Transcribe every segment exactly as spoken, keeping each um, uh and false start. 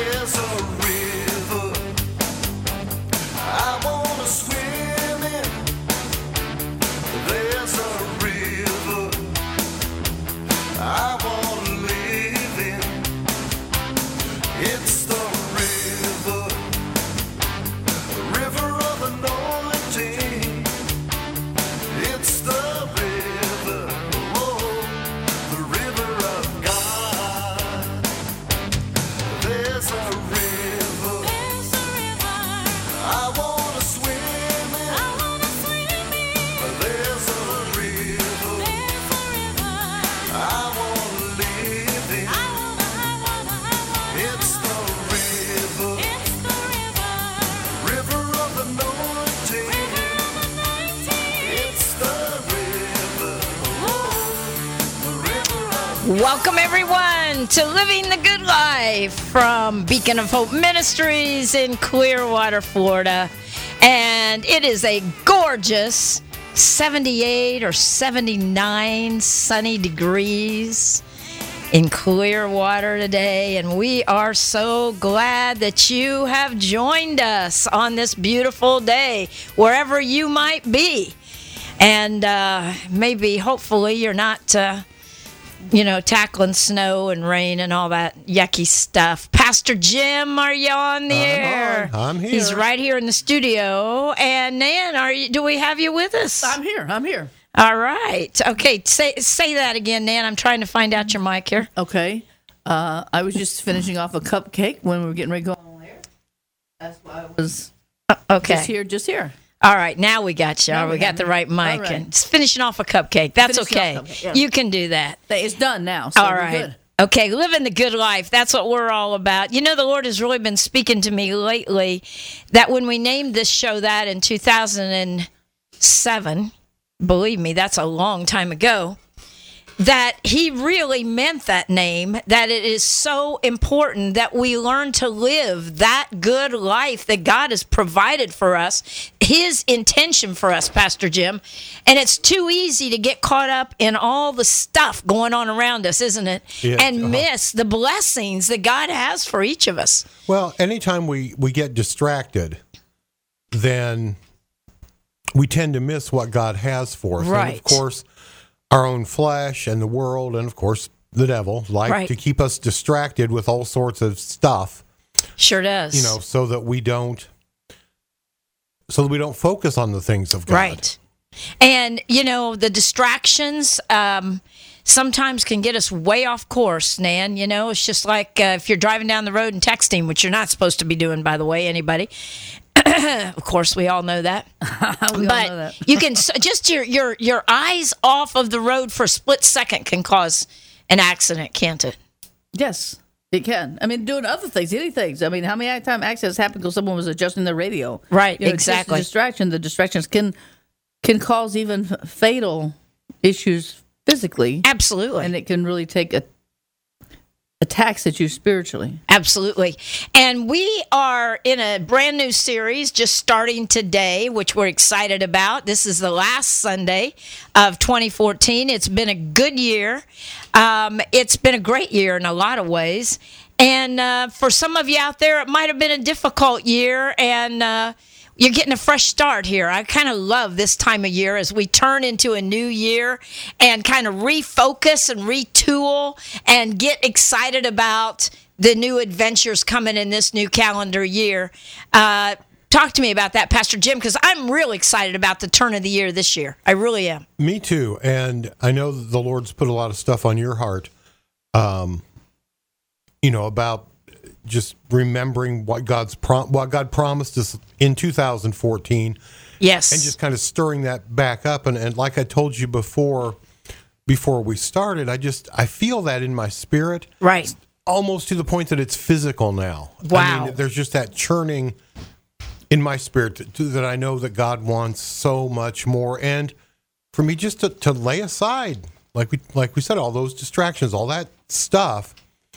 Welcome, everyone, to Living the Good Life from Beacon of Hope Ministries in Clearwater, Florida. And it is a gorgeous seventy-eight or seventy-nine sunny degrees in Clearwater today. And we are so glad that you have joined us on this beautiful day, wherever you might be. And uh, maybe, hopefully, you're not... Uh, you know, tackling snow and rain and all that yucky stuff. Pastor Jim, are you on the I'm air? on. I'm here. He's right here in the studio. And Nan, are you? Do we have you with us? I'm here. I'm here. All right. Okay. Say say that again, Nan. I'm trying to find out your mic here. Okay. Uh, I was just finishing off a cupcake when we were getting ready to go on air. That's why I was uh, okay. just here, just here. All right, now we got you. Now we, we got have the it. right mic. All right. And it's finishing off a cupcake. That's Finishing okay. off cupcake, yeah. You can do that. It's done now. So All we're right. Good. Okay, living the good life. That's what we're all about. You know, the Lord has really been speaking to me lately that when we named this show that in two thousand seven, believe me, that's a long time ago, that he really meant that name, that it is so important that we learn to live that good life that God has provided for us, his intention for us, Pastor Jim. And it's too easy to get caught up in all the stuff going on around us, isn't it? Yeah, and uh-huh. miss the blessings that God has for each of us. Well, anytime we, we get distracted, then we tend to miss what God has for us. Right. And of course, our own flesh and the world, and of course, the devil, like Right. to keep us distracted with all sorts of stuff, Sure does. you know, so that we don't, so that we don't focus on the things of God. Right. And, you know, the distractions um, sometimes can get us way off course, Nan. You know, it's just like uh, if you're driving down the road and texting, which you're not supposed to be doing, by the way, anybody. Of course, we all know that. we but all know that. you can just your your your eyes off of the road for a split second can cause an accident, can't it? Yes, it can. I mean, doing other things, anything. I mean, how many times accidents happen because someone was adjusting the radio? Right, You know, exactly. Just a distraction. The distractions can can cause even fatal issues physically, Absolutely. and it can really take a attacks at you spiritually. Absolutely. And we are in a brand new series just starting today, which we're excited about. This is the last Sunday of twenty fourteen. It's been a good year. Um, it's been a great year in a lot of ways. And uh, for some of you out there, it might have been a difficult year, and uh, you're getting a fresh start here. I kind of love this time of year as we turn into a new year and kind of refocus and retool and get excited about the new adventures coming in this new calendar year. Uh, talk to me about that, Pastor Jim, because I'm really excited about the turn of the year this year. I really am. Me too. And I know that the Lord's put a lot of stuff on your heart, um, you know, about just remembering what God's prom- what God promised us in two thousand fourteen. Yes. And just kind of stirring that back up. And, and like I told you before, before we started, I just, I feel that in my spirit. Right. Almost to the point that it's physical now. Wow. I mean, there's just that churning in my spirit to, to, that I know that God wants so much more. And for me just to, to lay aside, like we, like we said, all those distractions, all that stuff,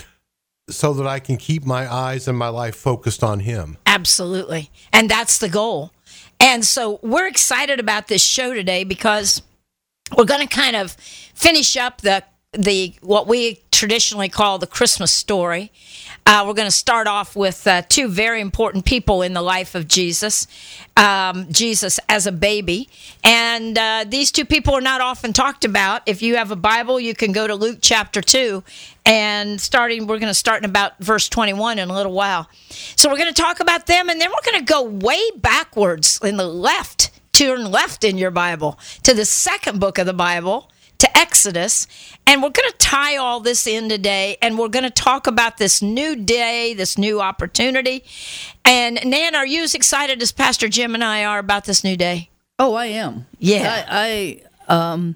so that I can keep my eyes and my life focused on Him. Absolutely. And that's the goal. And so we're excited about this show today because we're going to kind of finish up the the what we traditionally call the Christmas story. Uh, we're going to start off with uh, two very important people in the life of Jesus, um, Jesus as a baby. And uh, these two people are not often talked about. If you have a Bible, you can go to Luke chapter two. And starting, we're going to start in about verse twenty-one in a little while. So we're going to talk about them, and then we're going to go way backwards in the left, turn left in your Bible, to the second book of the Bible, to Exodus, and we're going to tie all this in today, and we're going to talk about this new day, this new opportunity. And Nan, are you as excited as Pastor Jim and I are about this new day? Oh, I am. Yeah. I, I um,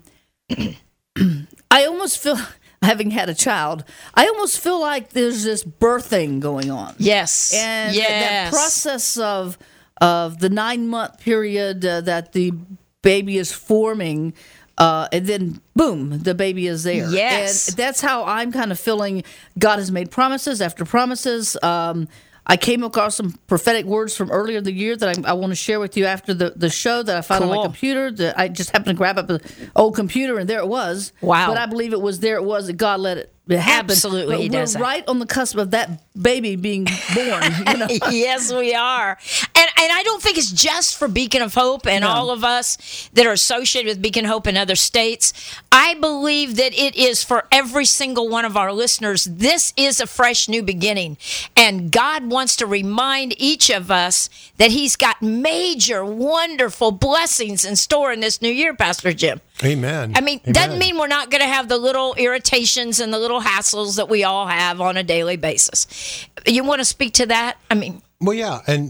I almost feel, having had a child, I almost feel like there's this birthing going on. Yes. And yes. that process of of the nine month period uh, that the baby is forming. Uh, and then, boom, the baby is there. Yes. And that's how I'm kind of feeling. God has made promises after promises. Um, I came across some prophetic words from earlier in the year that I, I want to share with you after the, the show that I found Cool. on my computer. That I just happened to grab up an old computer, and there it was. Wow. But I believe it was there it was that God let it happen. Absolutely, But he we're does that. right on the cusp of that baby being born. You know? Yes, we are. And and I don't think it's just for Beacon of Hope and No. all of us that are associated with Beacon of Hope in other states. I believe that it is for every single one of our listeners. This is a fresh new beginning. And God wants to remind each of us that he's got major, wonderful blessings in store in this new year, Pastor Jim. Amen. I mean, Amen. doesn't mean we're not going to have the little irritations and the little hassles that we all have on a daily basis. You want to speak to that? I mean, Well, yeah, and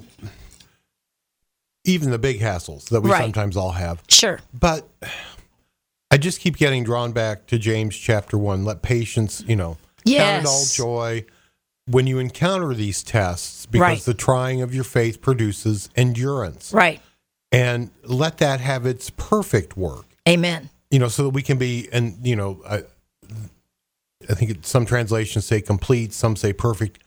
even the big hassles that we Right. sometimes all have. sure. But I just keep getting drawn back to James chapter one. Let patience, you know, count it all Yes. joy when you encounter these tests, because Right. the trying of your faith produces endurance. Right. And let that have its perfect work, Amen. you know, so that we can be, and, you know, I, I think it, some translations say complete, some say perfect,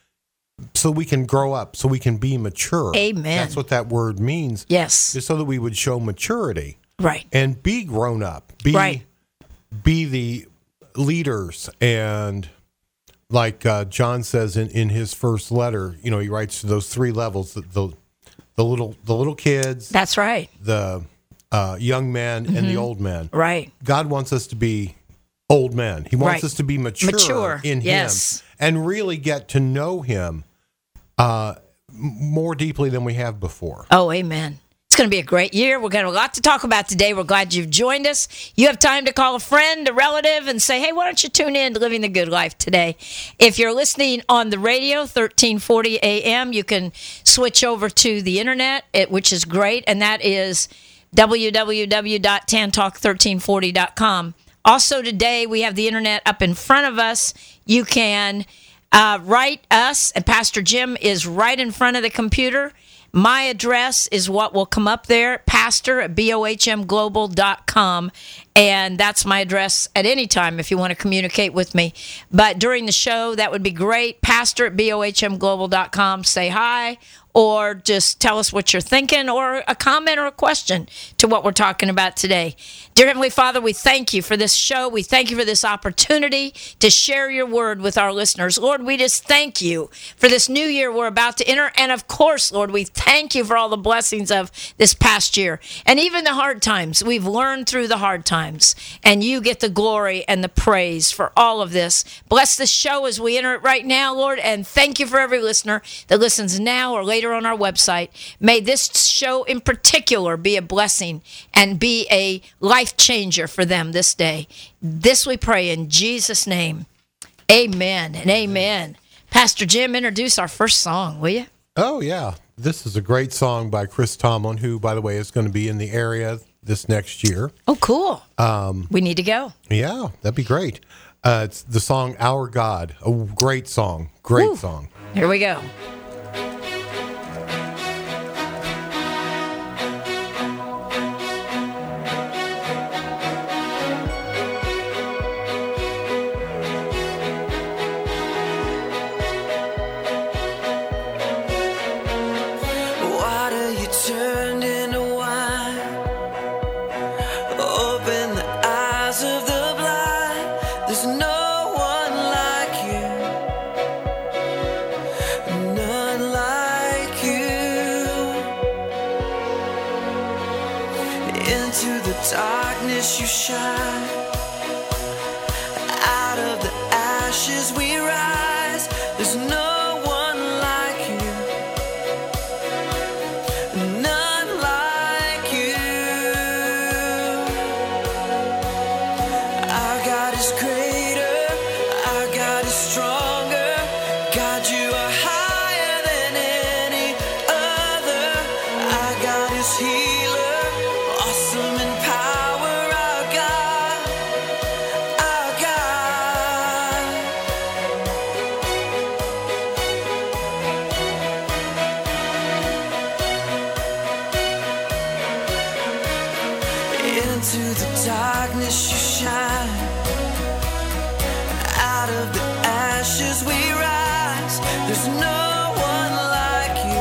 so we can grow up, so we can be mature. Amen. That's what that word means. Yes. Is so that we would show maturity Right. and be grown up, be Right. be the leaders, and like uh, John says in, in his first letter, you know, he writes to those three levels: the the, the little the little kids, That's right. the uh, young men, and the old men. Right. God wants us to be old men. He wants Right. us to be mature, Mature, in yes. Him and really get to know Him uh, m- more deeply than we have before. Oh, amen. It's going to be a great year. We're going to have a lot to talk about today. We're glad you've joined us. You have time to call a friend, a relative, and say, hey, why don't you tune in to Living the Good Life today? If you're listening on the radio, thirteen forty A M, you can switch over to the internet, it, which is great, and that is w w w dot tan talk one three four zero dot com. Also today, we have the internet up in front of us. You can uh, write us, and Pastor Jim is right in front of the computer. My address is what will come up there, pastor at b o h m global dot com, and that's my address at any time if you want to communicate with me. But during the show, that would be great. pastor at b o h m global dot com. Say hi, or just tell us what you're thinking, or a comment or a question to what we're talking about today. Dear Heavenly Father, we thank you for this show. We thank you for this opportunity to share your word with our listeners. Lord, we just thank you for this new year we're about to enter. And of course, Lord, we thank you for all the blessings of this past year. And even the hard times, we've learned through the hard times. And you get the glory and the praise for all of this. Bless this show as we enter it right now, Lord. And thank you for every listener that listens now or later on our website. May this show in particular be a blessing and be a life changer for them this day. This we pray in Jesus' name. Amen and amen. Pastor Jim, introduce our first song, will you? Oh, yeah. This is a great song by Chris Tomlin, who, by the way, is going to be in the area this next year. Oh, cool. Um, we need to go. Yeah, that'd be great. Uh, it's the song Our God. A great song. Great Woo. song. Here we go. Water you turned into wine. Open the eyes of the blind. There's no the darkness you shine. Out of the ashes we rise. There's no one like you, none like you. Our God is greater, our God is stronger. God, you are higher than any other. Our God is healer, awesome in power. Our God, our God. Into the darkness you shine. Out of the ashes we rise. There's no one like you,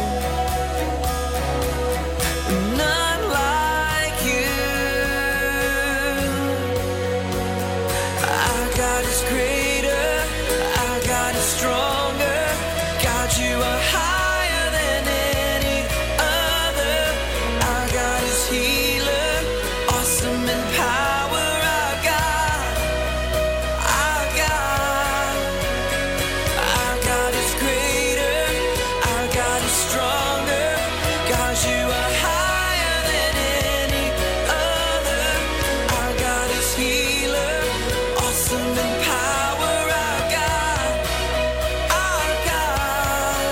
none like you. Our God is greater, our God is stronger. God, you are higher than any other. Our God is healer, awesome in power. Our God, our God. Our God is greater, our God is stronger. God, you are higher than any other. Our God is healer, awesome in power. Our God, our God.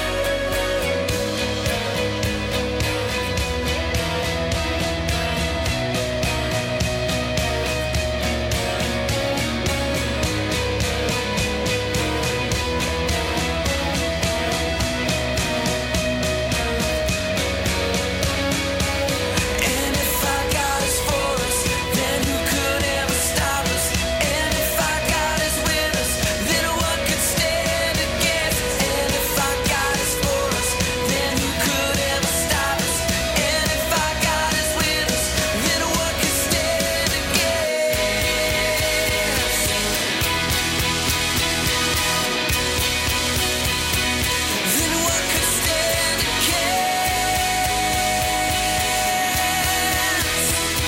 And if our God is for us, then who could ever stop us? And if our God is with us, then what could stand against? And if our God is for us, then who could ever stop us? And if our God is with us, then what could stand against? Then what could stand against?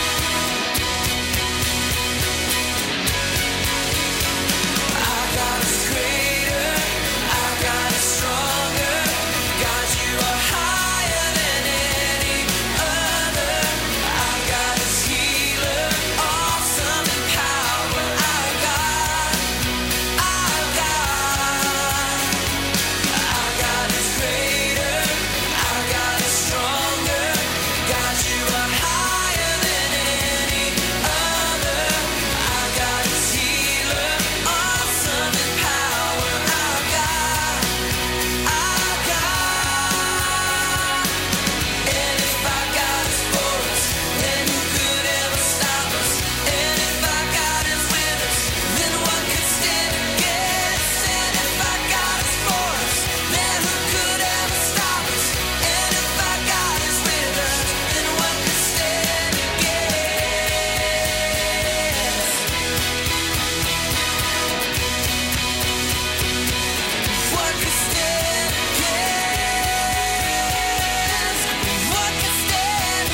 Our God is greater, our God is stronger. God, you are higher than any other. Our God is healer, awesome in power. Our God, our God. Our God is greater, our God is stronger. God, you are higher than any other. Our God is healer, awesome in power. Our God, our God. And if our God is for us, then who could ever stop us? And if our God is with us, then what could stand against? And if our God is for us, then who could ever stop us? And if our God is with us, then what could stand against? What could stand against? What could stand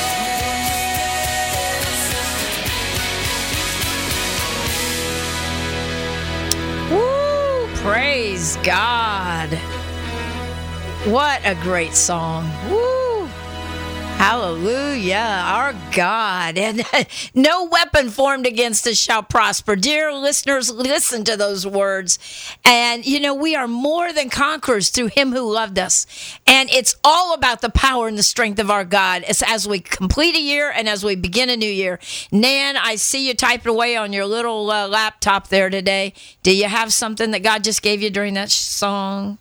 against? Woo! Praise God. What a great song. Woo! Hallelujah. Our God. And no weapon formed against us shall prosper. Dear listeners, listen to those words. And, you know, we are more than conquerors through him who loved us. And it's all about the power and the strength of our God as, as we complete a year and as we begin a new year. Nan, I see you typing away on your little uh, laptop there today. Do you have something that God just gave you during that sh- song?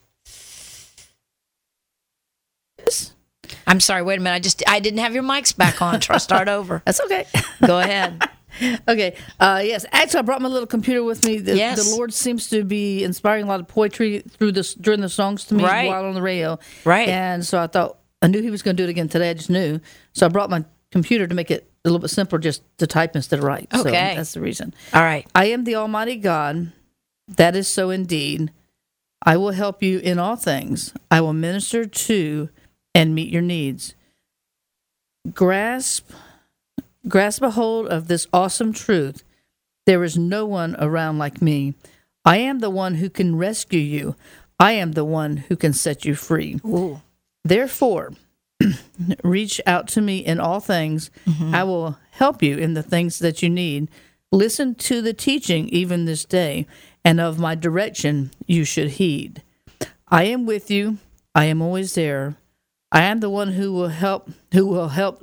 I'm sorry, wait a minute. I just I didn't have your mics back on. Try start over. That's okay. Go ahead. Okay. Uh, yes. Actually, I brought my little computer with me. The, Yes. the Lord seems to be inspiring a lot of poetry through this during the songs to me Right. while on the radio. Right. And so I thought I knew he was going to do it again today. I just knew. So I brought my computer to make it a little bit simpler, just to type instead of write. So Okay. that's the reason. All right. I am the Almighty God. That is so indeed. I will help you in all things. I will minister to and meet your needs. Grasp Grasp a hold of this awesome truth. There is no one around like me. I am the one who can rescue you. I am the one who can set you free. Ooh. Therefore, reach out to me in all things. Mm-hmm. I will help you in the things that you need. Listen to the teaching even this day, and of my direction you should heed. I am with you. I am always there. I am the one who will help who will help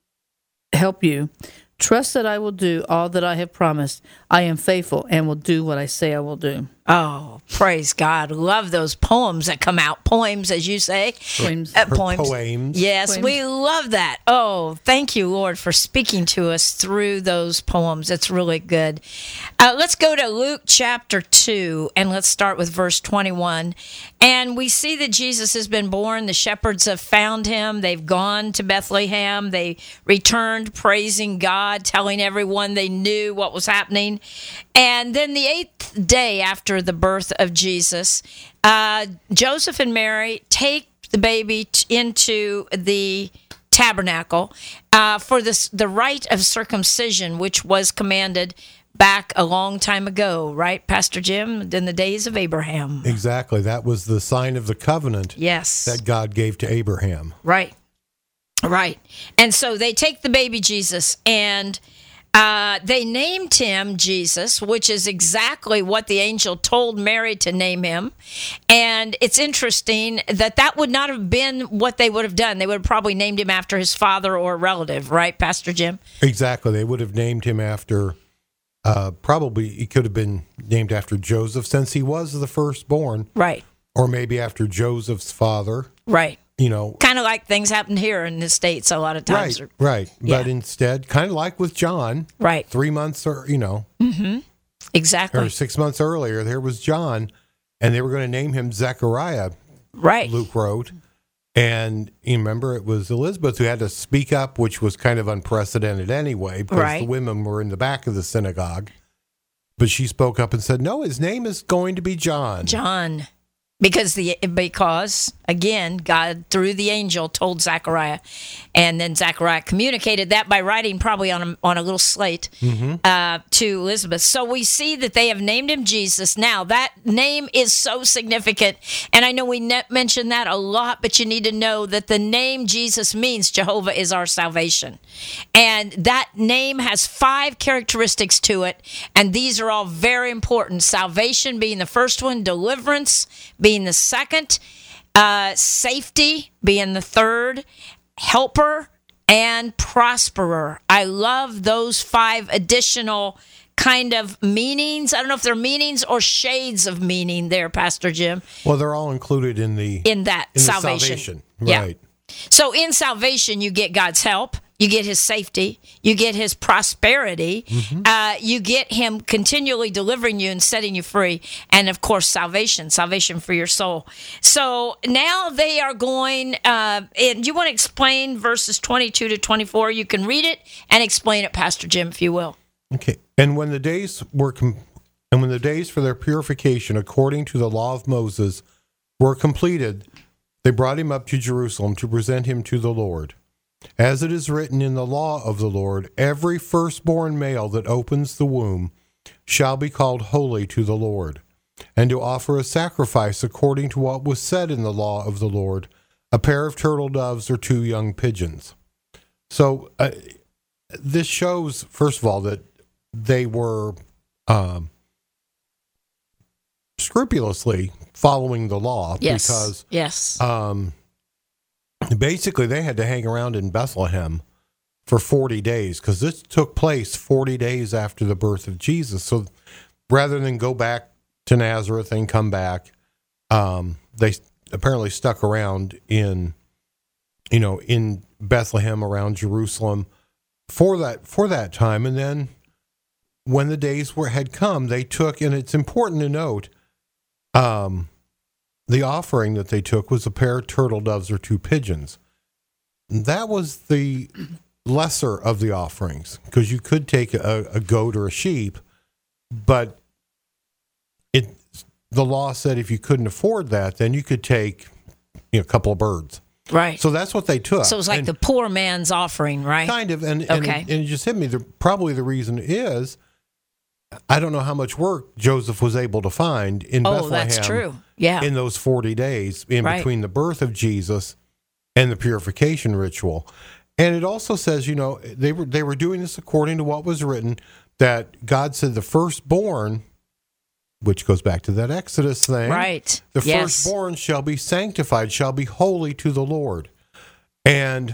help you. Trust that I will do all that I have promised. I am faithful and will do what I say I will do. Oh, praise God. Love those poems that come out. Poems, as you say. Poems. Uh, Her poems. poems. Yes, Poems. we love that. Oh, thank you, Lord, for speaking to us through those poems. It's really good. Uh, let's go to Luke chapter two, and let's start with verse twenty-one. And we see that Jesus has been born. The shepherds have found him. They've gone to Bethlehem. They returned praising God, telling everyone they knew what was happening. And then the eighth day after the birth of Jesus, uh, Joseph and Mary take the baby t- into the tabernacle uh, for this, the rite of circumcision, which was commanded back a long time ago, right, Pastor Jim, in the days of Abraham. Exactly. That was the sign of the covenant Yes. that God gave to Abraham. Right. Right. And so they take the baby Jesus and uh, they named him Jesus, which is exactly what the angel told Mary to name him. And it's interesting that that would not have been what they would have done. They would have probably named him after his father or relative, right, Pastor Jim? Exactly. They would have named him after, uh, probably he could have been named after Joseph since he was the firstborn, Right. or maybe after Joseph's father, Right. you know. Kind of like things happen here in the States a lot of times. Right, right. Yeah. But instead, kind of like with John, Right. three months or, you know, Exactly. or six months earlier, there was John, and they were going to name him Zechariah, Right. Luke wrote. And you remember it was Elizabeth who had to speak up, which was kind of unprecedented anyway, because Right. the women were in the back of the synagogue. But she spoke up and said, no, his name is going to be John. John. Because the because again, God through the angel told Zechariah, and then Zechariah communicated that by writing probably on a, on a little slate uh, to Elizabeth. So we see that they have named him Jesus. Now that name is so significant, and I know we ne- mention that a lot, but you need to know that the name Jesus means Jehovah is our salvation, and that name has five characteristics to it, and these are all very important. Salvation being the first one, deliverance being the second, uh, safety being the third, helper, and prosperer. I love those five additional kind of meanings. I don't know if they're meanings or shades of meaning there, Pastor Jim, Well, they're all included in the in that in the salvation. salvation. Yeah. Right. So in salvation, you get God's help, you get his safety, you get his prosperity, Mm-hmm. uh, you get him continually delivering you and setting you free, and of course, salvation, salvation for your soul. So now they are going, uh, and you want to explain verses twenty-two to twenty-four? You can read it and explain it, Pastor Jim, if you will. Okay. And when the days were com- and when the days for their purification according to the law of Moses were completed, they brought him up to Jerusalem to present him to the Lord. As it is written in the law of the Lord, every firstborn male that opens the womb shall be called holy to the Lord, and to offer a sacrifice according to what was said in the law of the Lord, a pair of turtle doves or two young pigeons. So uh, this shows, first of all, that they were um, scrupulously following the law, Yes. because yes. um, basically they had to hang around in Bethlehem for forty days, because this took place forty days after the birth of Jesus. So rather than go back to Nazareth and come back, um, they apparently stuck around in, you know, in Bethlehem around Jerusalem for that for that time. And then when the days were had come, they took, and it's important to note, um, the offering that they took was a pair of turtle doves or two pigeons. That was the lesser of the offerings, because you could take a, a goat or a sheep, but it the law said if you couldn't afford that, then you could take, you know, a couple of birds. Right. So that's what they took. So it was like And the poor man's offering, right? kind of, and and, Okay. it, and it just hit me. The, probably the reason is, I don't know how much work Joseph was able to find in Oh, Bethlehem. that's true. Yeah. In those forty days in Right. between the birth of Jesus and the purification ritual. And it also says, you know, they were they were doing this according to what was written, that God said the firstborn, which goes back to that Exodus thing. Right. The Yes. firstborn shall be sanctified, shall be holy to the Lord. And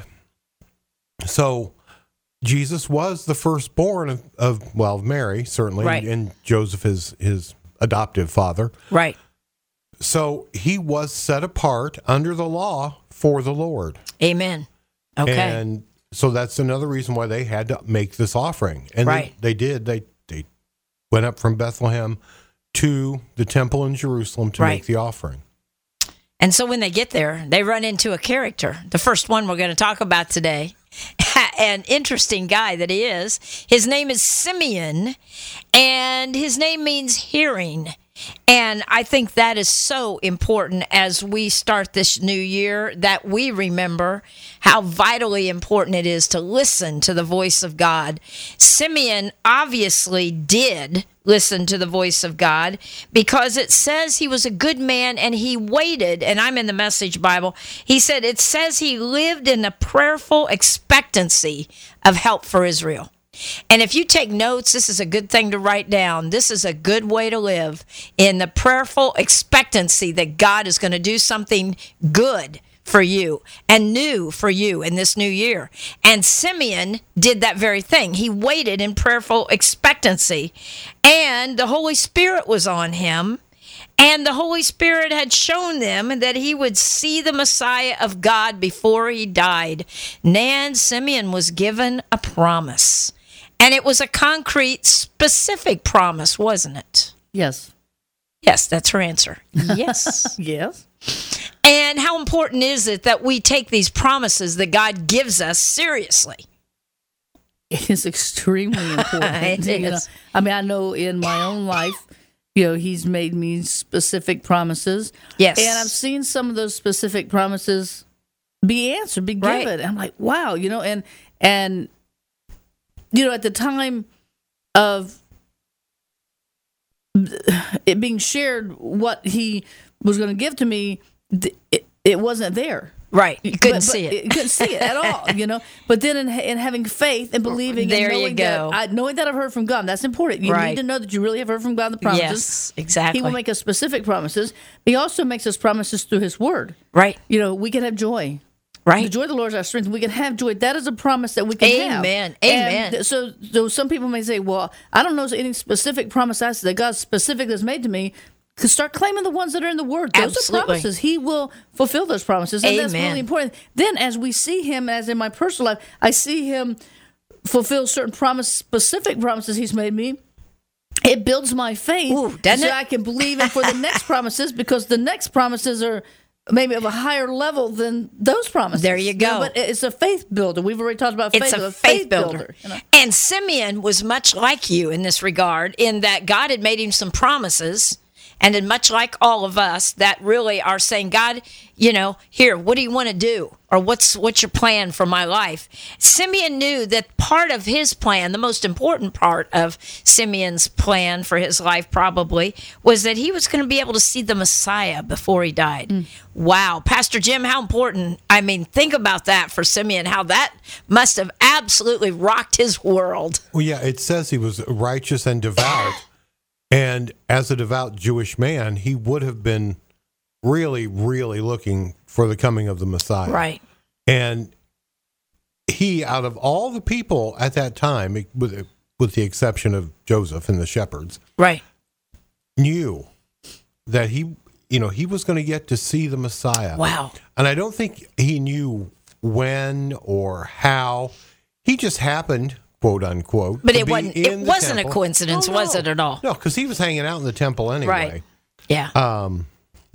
so Jesus was the firstborn of, of well, of Mary, certainly, Right. and Joseph his his adoptive father. Right. So he was set apart under the law for the Lord. Amen. Okay. And so that's another reason why they had to make this offering. And Right. they, they did. They they went up from Bethlehem to the temple in Jerusalem to Right. make the offering. And so when they get there, they run into a character. The first one we're going to talk about today. An interesting guy that he is. His name is Simeon, and his name means hearing. And I think that is so important as we start this new year, that we remember how vitally important it is to listen to the voice of God. Simeon obviously did listen to the voice of God, because it says he was a good man and he waited. And I'm in the Message Bible. He said it says he lived in a prayerful expectancy of help for Israel. And if you take notes, this is a good thing to write down. This is a good way to live, in the prayerful expectancy that God is going to do something good for you and new for you in this new year. And Simeon did that very thing. He waited in prayerful expectancy, and the Holy Spirit was on him. And the Holy Spirit had shown them that he would see the Messiah of God before he died. Nan, Simeon was given a promise. And it was a concrete, specific promise, wasn't it? Yes. Yes, that's her answer. Yes. Yes. And how important is it that we take these promises that God gives us seriously? It is extremely important. It you know. is. I mean, I know in my own life, you know, he's made me specific promises. Yes. And I've seen some of those specific promises be answered, be Right. given. I'm like, wow, you know, and, and, you know, at the time of it being shared what he was going to give to me, th- it, it wasn't there. Right. You couldn't But- but see it. You couldn't see it at all, you know. But then in, in having faith and believing There and you knowing go. that I, knowing that I've heard from God, that's important. You Right. need to know that you really have heard from God the promises. Yes, exactly. He will make us specific promises. He also makes us promises through His Word. Right. You know, we can have joy. Right. The joy of the Lord is our strength. We can have joy. That is a promise that we can have. Amen. And Amen. th- so, so some people may say, well, I don't know any specific promise I that God specific has made to me. To start claiming the ones that are in the Word. Those Absolutely. are promises. He will fulfill those promises. And that's Amen. really important. Then as we see Him, as in my personal life, I see Him fulfill certain promise, specific promises He's made me. It builds my faith Ooh, doesn't so it? I can believe Him for the next promises, because the next promises are maybe of a higher level than those promises. There you go. know, but it's a faith builder. We've already talked about It's faith. a faith builder. you know. And Simeon was much like you in this regard, in that God had made him some promises. And then much like all of us that really are saying, God, you know, here, what do you want to do? Or what's what's your plan for my life? Simeon knew that part of his plan, the most important part of Simeon's plan for his life probably, was that he was going to be able to see the Messiah before he died. Mm. Wow. Pastor Jim, how important. I mean, think about that for Simeon, how that must have absolutely rocked his world. Well, yeah, it says he was righteous and devout. And as a devout Jewish man, he would have been really, really looking for the coming of the Messiah. Right. And he, out of all the people at that time, with, with the exception of Joseph and the shepherds, Right. knew that he, you know, he was going to get to see the Messiah. Wow. And I don't think he knew when or how. He just happened, quote unquote. But to it be wasn't in it the wasn't a temple. coincidence, Oh, was no. it at all? No, because he was hanging out in the temple anyway. Right. Yeah. Um,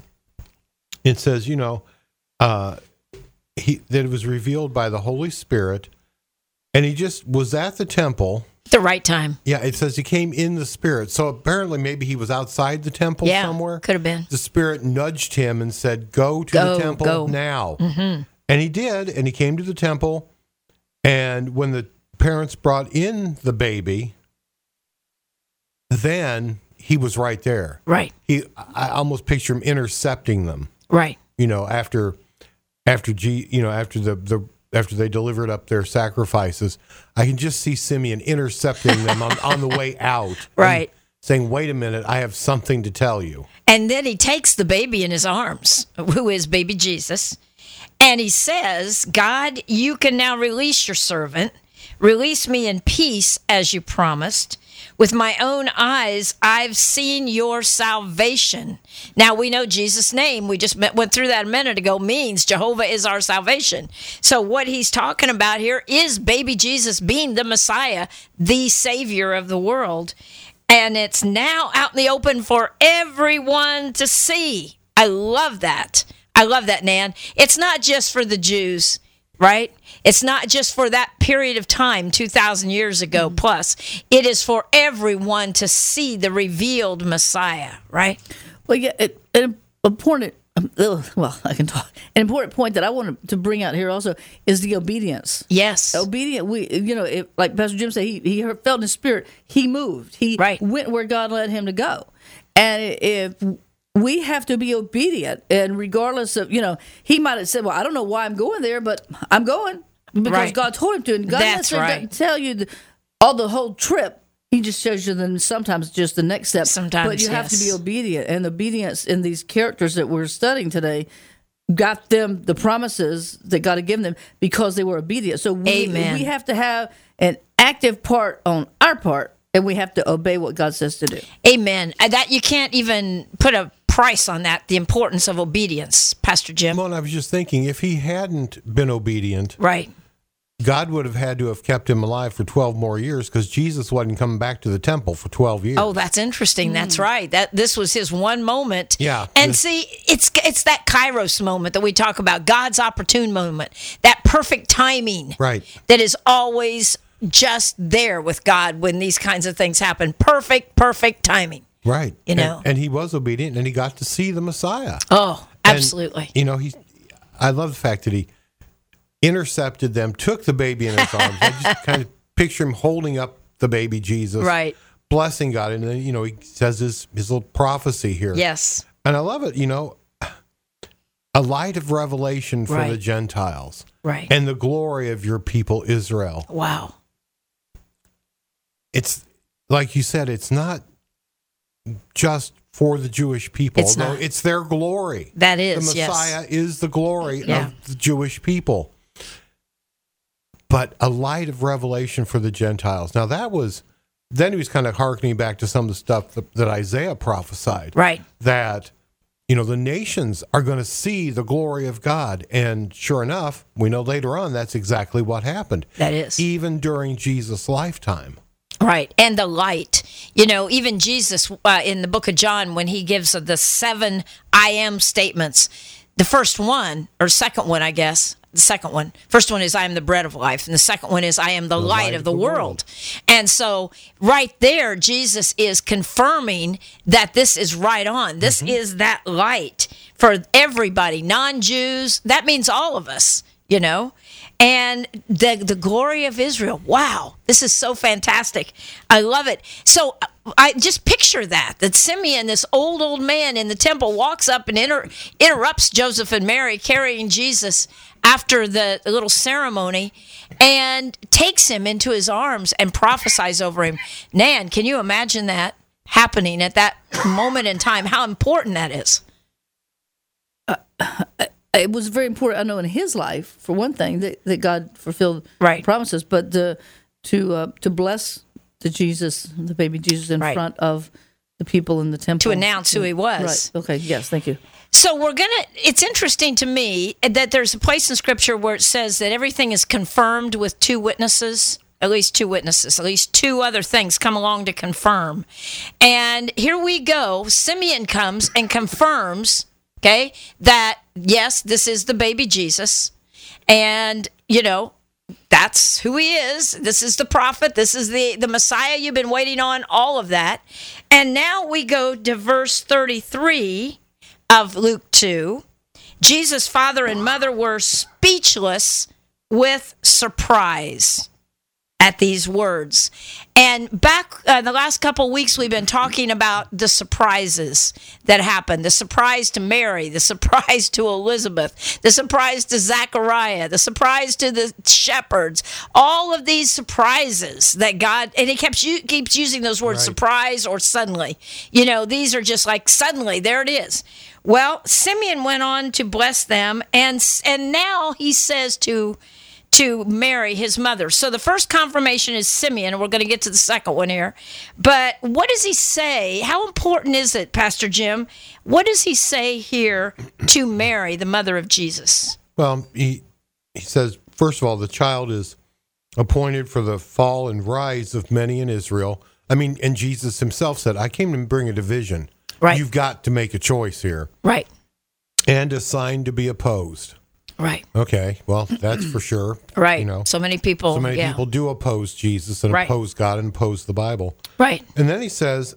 it says, you know, uh, he that it was revealed by the Holy Spirit, and he just was at the temple. the right time. Yeah, it says he came in the Spirit. So apparently, maybe he was outside the temple Yeah. somewhere. Could have been. The Spirit nudged him and said, "Go to Go, the temple go. now." Mm-hmm. And he did, and he came to the temple, and when the parents brought in the baby, then he was right there. Right. He, I almost picture him intercepting them. Right. You know, after, after G, you know, after the, the after they delivered up their sacrifices, I can just see Simeon intercepting them on, on the way out. Right. Saying, "Wait a minute, I have something to tell you." And then he takes the baby in his arms, who is baby Jesus, and he says, "God, you can now release your servant. Release me in peace as you promised. With my own eyes, I've seen your salvation." Now, we know Jesus' name, we just went through that a minute ago, means Jehovah is our salvation. So what he's talking about here is baby Jesus being the Messiah, the Savior of the world. And it's now out in the open for everyone to see. I love that. I love that, Nan. It's not just for the Jews, right? It's not just for that period of time, two thousand years ago mm-hmm. plus. It is for everyone to see the revealed Messiah, right? Well, yeah, it, an important, um, well, I can talk. An important point that I wanted to bring out here also is the obedience. Yes. Obedient, we, you know, if, like Pastor Jim said, he, he felt in his spirit, he moved. He right. went where God led him to go. And if we have to be obedient, and regardless of, you know, he might have said, well, I don't know why I'm going there, but I'm going because right. God told him to. And God That's right. doesn't tell you the, all the whole trip. He just shows you then sometimes just the next step. Sometimes, but you have yes. to be obedient. And obedience in these characters that we're studying today got them the promises that God had given them because they were obedient. So we, Amen. we have to have an active part on our part, and we have to obey what God says to do. Amen. Uh, That you can't even put a price on that, the importance of obedience, Pastor Jim. Well, and I was just thinking, if he hadn't been obedient, Right. God would have had to have kept him alive for twelve more years because Jesus wasn't coming back to the temple for twelve years. Oh, that's interesting. That's right. That this was his one moment. Yeah. And This- see, it's it's that Kairos moment that we talk about, God's opportune moment, that perfect timing. Right. That is always just there with God when these kinds of things happen. Perfect, perfect timing. Right. You And- know. And, he was obedient, and he got to see the Messiah. Oh, And, absolutely. you know, he. I love the fact that he intercepted them, took the baby in his arms. I just kind of picture him holding up the baby Jesus, Right. blessing God, and then you know he says his his little prophecy here. Yes. And I love it. You know, a light of revelation for Right. the Gentiles, Right. and the glory of your people Israel. Wow. It's like you said, it's not just for the Jewish people. It's although not. It's their glory. That is, the yes. Messiah is the glory Yeah. of the Jewish people. But a light of revelation for the Gentiles. Now that was, then he was kind of hearkening back to some of the stuff that, that Isaiah prophesied. Right. That, you know, the nations are going to see the glory of God. And sure enough, we know later on that's exactly what happened. That is. Even during Jesus' lifetime. Right. And the light. You know, even Jesus uh, in the book of John, when he gives the seven I am statements, the first one, or second one, I guess, the second one, first one is I am the bread of life. And the second one is I am the, The light, of the, world. And so right there, Jesus is confirming that this is right on. This Mm-hmm. is that light for everybody, non-Jews. That means all of us, you know. And the the glory of Israel. Wow, this is so fantastic. I love it. So I just picture that, that Simeon, this old, old man in the temple, walks up and inter- interrupts Joseph and Mary carrying Jesus after the little ceremony and takes him into his arms and prophesies over him. Nan, can you imagine that happening at that moment in time? How important that is. It was very important, I know, in his life, for one thing, that, that God fulfilled Right. promises, but the, to uh, to bless the Jesus, the baby Jesus, in Right. front of the people in the temple. To announce who he was. Right. Okay, yes, thank you. So we're going to, it's interesting to me that there's a place in Scripture where it says that everything is confirmed with two witnesses, at least two witnesses, at least two other things come along to confirm. And here we go. Simeon comes and confirms, okay, that yes, this is the baby Jesus. And, you know, that's who he is. This is the prophet. This is the, the Messiah you've been waiting on, all of that. And now we go to verse thirty-three of Luke two. Jesus' father and mother were speechless with surprise at these words. And back uh, the last couple of weeks, we've been talking about the surprises that happened. The surprise to Mary, the surprise to Elizabeth, the surprise to Zechariah, the surprise to the shepherds. All of these surprises that God, and he keeps, keeps using those words, Right. surprise or suddenly. You know, these are just like suddenly, there it is. Well, Simeon went on to bless them, and and now he says to to Mary, his mother. So the first confirmation is Simeon, and we're going to get to the second one here. But what does he say? How important is it, Pastor Jim? What does he say here to Mary, the mother of Jesus? Well, he he says, first of all, the child is appointed for the fall and rise of many in Israel. I mean, and Jesus himself said, I came to bring a division. Right. You've got to make a choice here. Right, And a sign to be opposed. right, Okay, well, that's for sure. right. You know, so many people. so many yeah. people do oppose Jesus and Right. oppose God and oppose the Bible. Right, And then he says,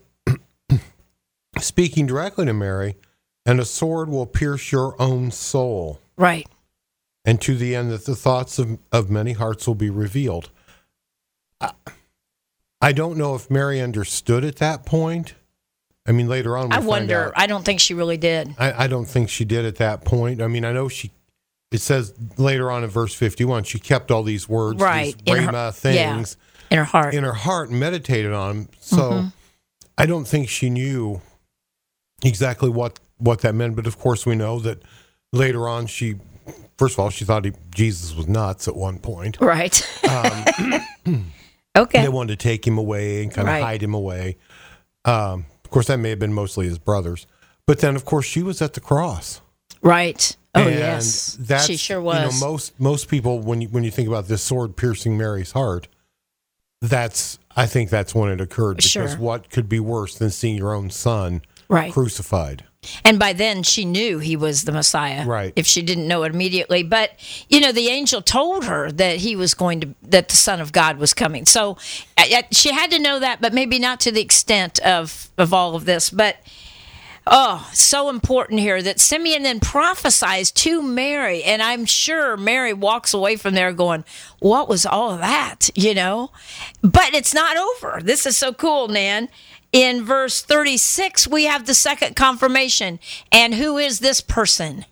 speaking directly to Mary, and a sword will pierce your own soul, right. and to the end that the thoughts of, of many hearts will be revealed. I, I don't know if Mary understood at that point. I mean, later on, we I find wonder. out- I don't think she really did. I, I don't think she did at that point. I mean, I know she, it says later on in verse fifty-one, she kept all these words, Right, these in her- rhema things In her heart. in her heart and meditated on them. So Mm-hmm. I don't think she knew exactly what, what that meant. But of course, we know that later on, she, first of all, she thought he, Jesus was nuts at one point. Right. Um, okay. They wanted to take him away and kind of Right. hide him away. Um, of course, that may have been mostly his brothers. But then, of course, she was at the cross. Right. Oh, And yes. that's, She sure You was. know, most most people, when you when you think about this sword piercing Mary's heart, that's I think that's when it occurred. Because Sure. what could be worse than seeing your own son Right. crucified? And by then she knew he was the Messiah. Right. If she didn't know it immediately. But, you know, the angel told her that he was going to, that the Son of God was coming. So uh, she had to know that, but maybe not to the extent of, of all of this. But, oh, so important here that Simeon then prophesies to Mary. And I'm sure Mary walks away from there going, what was all of that? You know? But it's not over. This is so cool, Nan. In verse thirty-six, we have the second confirmation. And who is this person?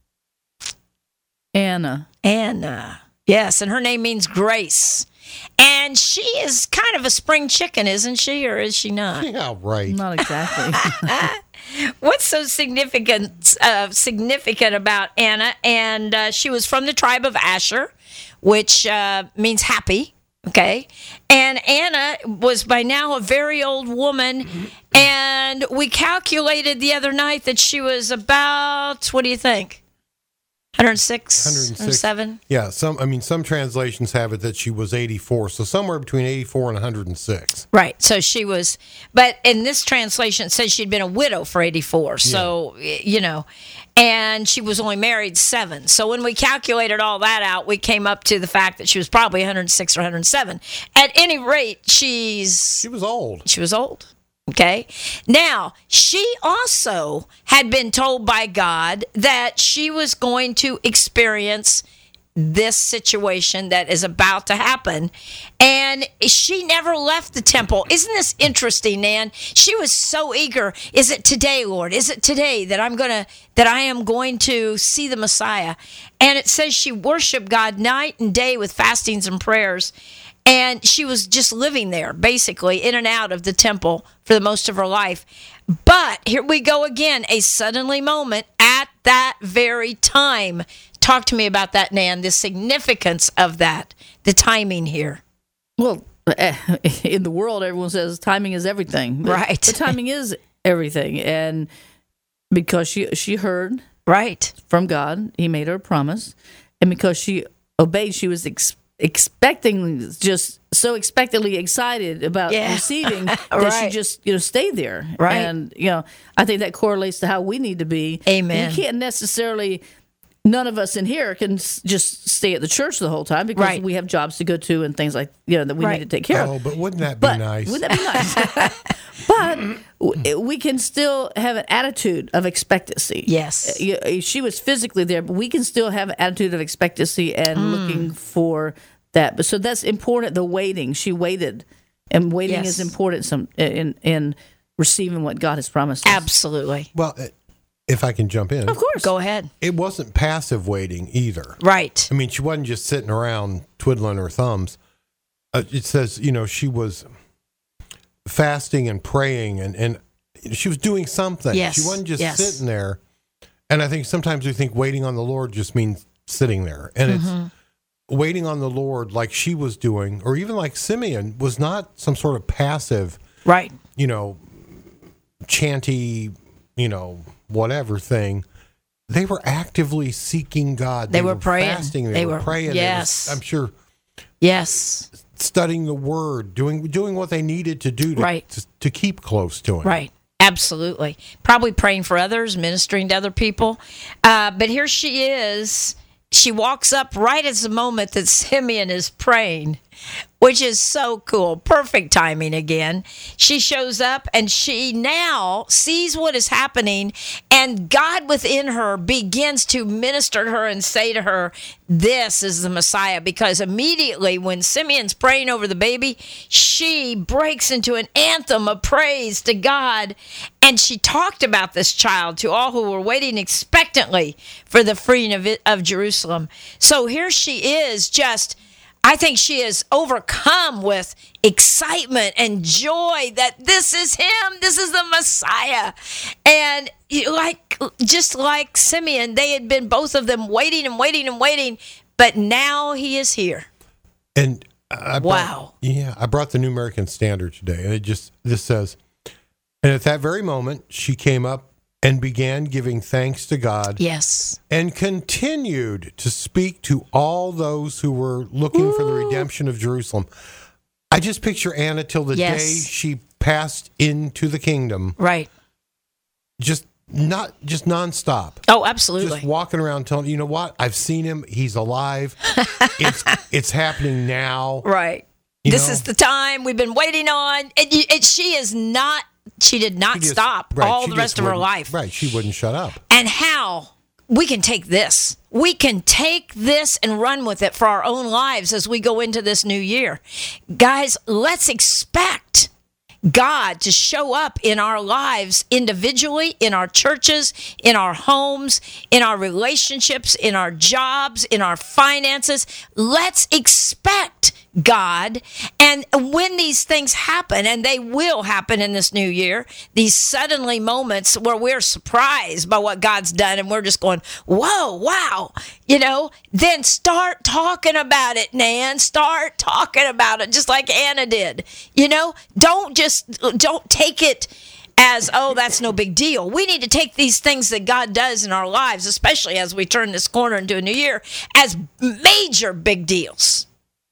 Anna. Anna. Yes, and her name means grace. And she is kind of a spring chicken, isn't she, or is she not? Yeah, right. Not exactly. What's so significant uh, significant about Anna? And uh, she was from the tribe of Asher, which uh, means happy. Okay. And Anna was by now a very old woman. And we calculated the other night that she was about, what do you think? one oh six, one oh six. one oh seven? Yeah, some. I mean, some translations have it that she was eighty-four, so somewhere between eighty-four and one hundred six. Right. So she was, but in this translation, it says she'd been a widow for eighty-four. So, you know, and she was only married seven. So when we calculated all that out, we came up to the fact that she was probably one oh six or one oh seven. At any rate, she's, She was old. she was old. Okay. Now, she also had been told by God that she was going to experience this situation that is about to happen. And she never left the temple. Isn't this interesting, Nan? She was so eager. Is it today, Lord? Is it today that I'm going to, that I am going to see the Messiah? And it says she worshiped God night and day with fastings and prayers. And she was just living there, basically, in and out of the temple for the most of her life. But here we go again, a suddenly moment at that very time. Talk to me about that, Nan, the significance of that, the timing here. Well, in the world, everyone says timing is everything. But, Right. But timing is everything. And because she she heard Right. from God, he made her a promise. And because she obeyed, she was ex- expecting, just so expectantly excited about Yeah. receiving that she Right. just, you know, stayed there. Right. And, you know, I think that correlates to how we need to be. Amen. You can't necessarily, none of us in here can s- just stay at the church the whole time because Right. we have jobs to go to and things like, you know, that we Right. need to take care of. Oh, but wouldn't that be But nice? wouldn't that be nice? But w- we can still have an attitude of expectancy. Yes. Uh, you- She was physically there, but we can still have an attitude of expectancy and Mm. looking for that. But so that's important. The waiting. She waited, and waiting Yes. is important. Some in in receiving what God has promised us. Absolutely. Well, uh, if I can jump in, Of course. Go ahead. it wasn't passive waiting either. Right. I mean, she wasn't just sitting around twiddling her thumbs. Uh, it says, you know, she was fasting and praying, and, and she was doing something. Yes, She wasn't just yes. sitting there. And I think sometimes we think waiting on the Lord just means sitting there. And Mm-hmm. it's waiting on the Lord like she was doing, or even like Simeon, was not some sort of passive, Right. you know, chanty, you know, whatever thing. They were actively seeking God. They were praying. fasting. They, They were, were- praying. yes. They were, I'm sure Yes. studying the Word, doing doing what they needed to do to, Right. to, to keep close to Him. Right. Absolutely. Probably praying for others, ministering to other people. Uh, but here she is. She walks up right at the moment that Simeon is praying, which is so cool. Perfect timing again. She shows up and she now sees what is happening, and God within her begins to minister to her and say to her, this is the Messiah. Because immediately when Simeon's praying over the baby, she breaks into an anthem of praise to God. And she talked about this child to all who were waiting expectantly for the freeing of, it, of Jerusalem. So here she is, just, I think she is overcome with excitement and joy that this is him, this is the Messiah. And like, just like Simeon, they had been, both of them, waiting and waiting and waiting, but now he is here. And I brought, Wow. Yeah, I brought the New American Standard today, and it just, this says, and at that very moment, she came up and began giving thanks to God. Yes. And continued to speak to all those who were looking Ooh. for the redemption of Jerusalem. I just picture Anna till the Yes. day she passed into the kingdom. Right. Just not just nonstop. Oh, absolutely. Just walking around telling, you know what? I've seen him. He's alive. it's it's happening now. Right. You this know? is the time we've been waiting on. And, you- and she is not, she did not She just- stop right, all she the just rest of her wouldn't- life. Right. She wouldn't shut up. And how we can take this. We can take this and run with it for our own lives as we go into this new year. Guys, let's expect God to show up in our lives individually, in our churches, in our homes, in our relationships, in our jobs, in our finances. Let's expect God. And when these things happen, and they will happen in this new year, these suddenly moments where we're surprised by what God's done and we're just going, whoa, wow, you know, then start talking about it, Nan. Start talking about it just like Anna did. You know, don't just, don't take it as, oh, that's no big deal. We need to take these things that God does in our lives, especially as we turn this corner into a new year, as major big deals.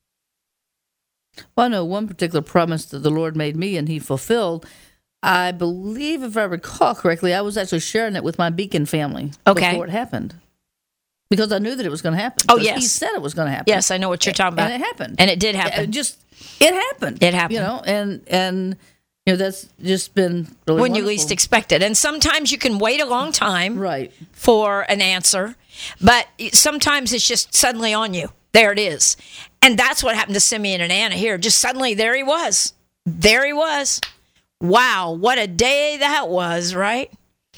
Well, I know one particular promise that the Lord made me and he fulfilled. I believe, if I recall correctly, I was actually sharing it with my Beacon family Okay. before it happened. Because I knew that it was going to happen. Oh, 'Cause yes. He said it was going to happen. Yes, I know what you're talking about. And it happened. And it did happen. It just, it happened. It happened. You know, and, and you know, that's just been really When you wonderful. least expect it. And sometimes you can wait a long time Right. for an answer, but sometimes it's just suddenly on you. There it is. And that's what happened to Simeon and Anna here. Just suddenly, there he was. There he was. Wow, what a day that was, right?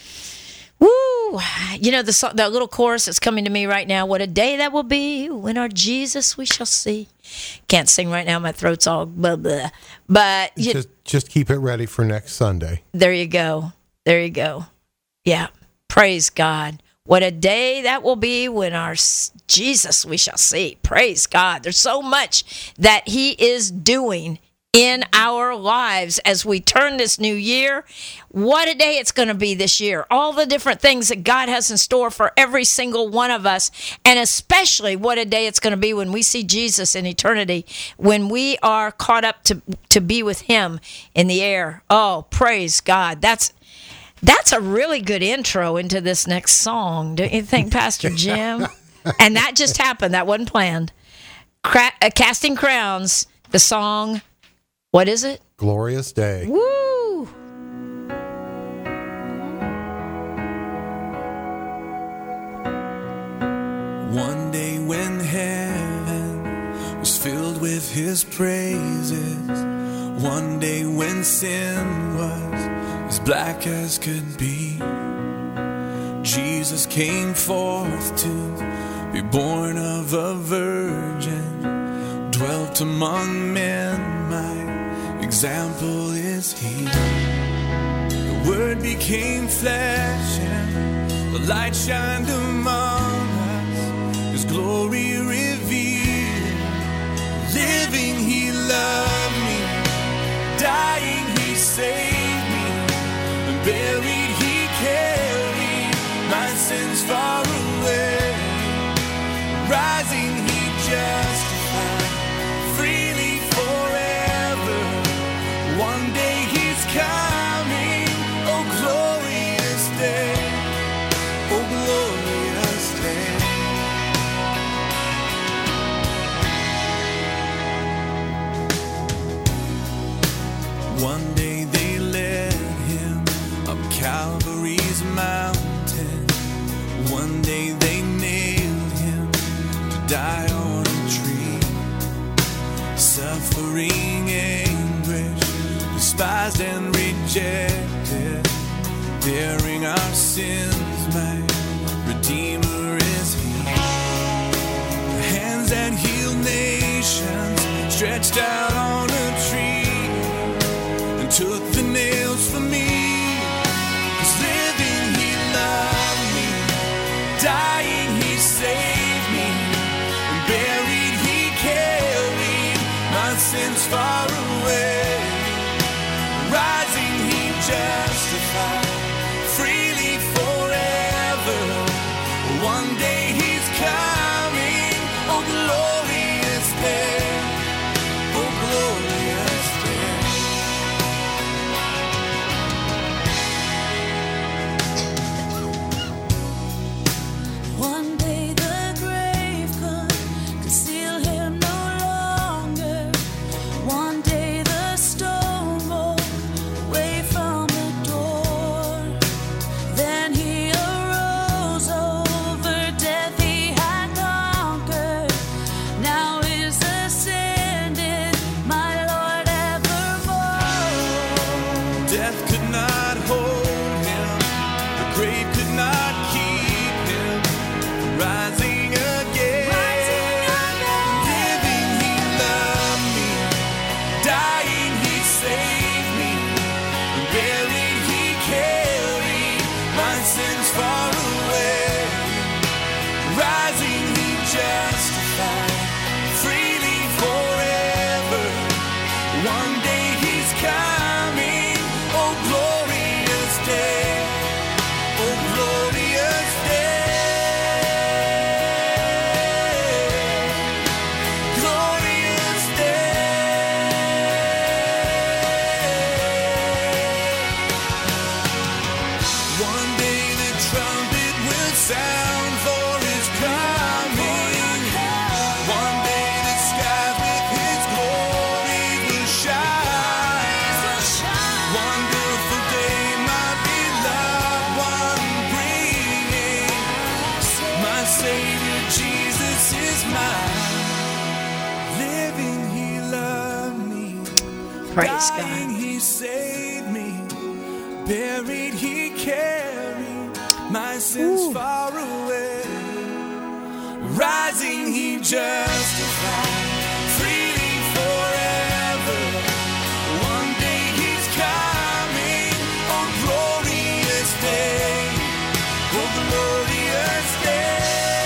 Woo! You know, the, so- the little chorus that's coming to me right now, what a day that will be when our Jesus we shall see. Can't sing right now. My throat's all blah, blah. But you, Just just keep it ready for next Sunday. there you go. There you go. Yeah. Praise God. What a day that will be when our s- Jesus we shall see. Praise God. There's so much that he is doing in our lives as we turn this new year. What a day it's going to be this year. All the different things that God has in store for every single one of us. And especially what a day it's going to be when we see Jesus in eternity, when we are caught up to, to be with him in the air. Oh, praise God. That's That's a really good intro into this next song, don't you think, Pastor Jim? And that just happened. That wasn't planned. Cra- uh, Casting Crowns, the song, what is it? Glorious day. Woo! One day when heaven was filled with his praises, one day when sin was as black as could be, Jesus came forth to be born of a virgin, dwelt among men, my example is he. The Word became flesh and the light shined among us, his glory revealed. Living he loved me, dying he saved me, and buried he carried my sins far away. Rising he justified, freely forever. One day he's coming, oh glorious day, oh glorious day. One day they led him up Calvary's mountain. One day they nailed him to die on a tree. Suffering anguish, despised and rejected, bearing our sins, my Redeemer is he. The hands that heal nations stretched out on a tree and took the nails for me. 'Cause living he loved me, dying he saved me, and buried he carried my sins far away. Rising he justified, freely forever. One day he's coming, oh glorious day, oh glorious day. One day the grave could conceal him no longer. One day the stone rolled away from the door. Then he arose, over death he had conquered. Now is ascended, my Lord evermore. Death could not hold him, the grave could not keep him from rising again. Rising again. Living he loved me, dying he saved me, and buried he carried my sins far away. Rising he justified, freely forever. One day he's coming, oh glorious day, oh glorious day, glorious day. One day the trumpet will sound for his coming. One day the skies with his glory will shine. Wonderful day, my beloved one bringing. My Savior Jesus is mine. Living he loved me, Praise dying God. he saved me, buried he carried my sins far away. Rising he justified, freely forever. One day he's coming, oh glorious day, oh glorious day,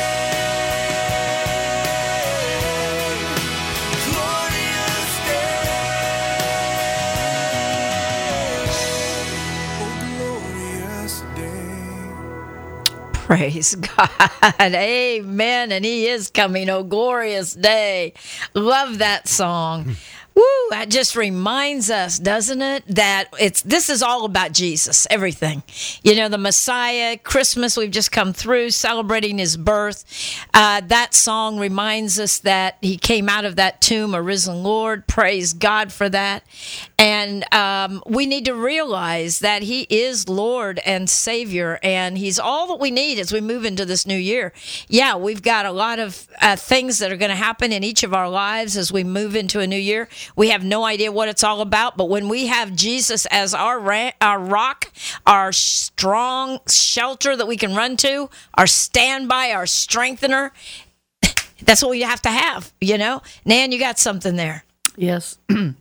glorious day, oh glorious day. Praise God. Amen. And he is coming. Oh, glorious day. Love that song. Woo, that just reminds us, doesn't it, that it's this is all about Jesus, everything. You know, the Messiah, Christmas, we've just come through, celebrating his birth. Uh, that song reminds us that he came out of that tomb, a risen Lord. Praise God for that. And um, we need to realize that he is Lord and Savior, and he's all that we need as we move into this new year. Yeah, we've got a lot of uh, things that are going to happen in each of our lives as we move into a new year. We have no idea what it's all about, but when we have Jesus as our ra- our rock, our strong shelter that we can run to, our standby, our strengthener, that's what we have to have, you know? Nan, you got something there. Yes.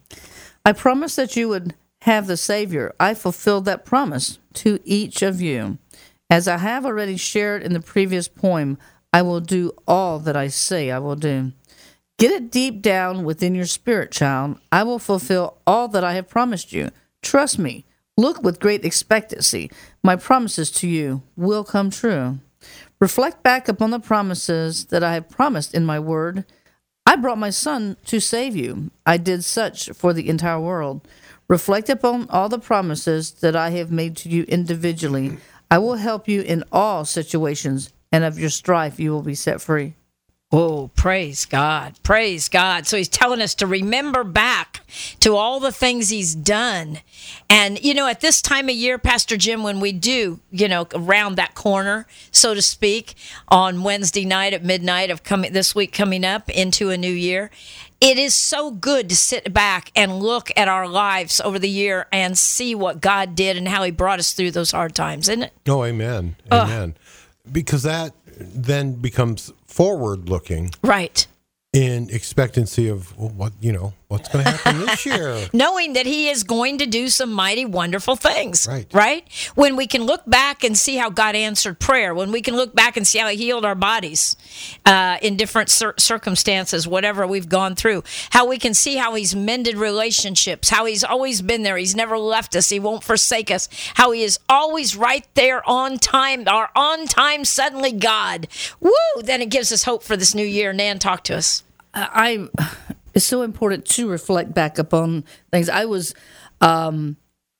I promised that you would have the Savior. I fulfilled that promise to each of you. As I have already shared in the previous poem, I will do all that I say I will do. Get it deep down within your spirit, child. I will fulfill all that I have promised you. Trust me. Look with great expectancy. My promises to you will come true. Reflect back upon the promises that I have promised in my word. I brought my son to save you. I did such for the entire world. Reflect upon all the promises that I have made to you individually. I will help you in all situations, and of your strife you will be set free. Oh, praise God. Praise God. So he's telling us to remember back to all the things he's done. And, you know, at this time of year, Pastor Jim, when we do, you know, around that corner, so to speak, on Wednesday night at midnight of coming this week coming up into a new year, it is so good to sit back and look at our lives over the year and see what God did and how he brought us through those hard times, isn't it? Oh, amen. Amen. Because that then becomes forward looking. Right. In expectancy of well, what, you know, what's going to happen this year. Knowing that he is going to do some mighty wonderful things. Right. Right? When we can look back and see how God answered prayer, when we can look back and see how he healed our bodies uh, in different cir- circumstances, whatever we've gone through, how we can see how he's mended relationships, how he's always been there. He's never left us. He won't forsake us. How he is always right there on time, our on time suddenly God. Woo! Then it gives us hope for this new year. Nan, talk to us. I it's so important to reflect back upon things. I was um,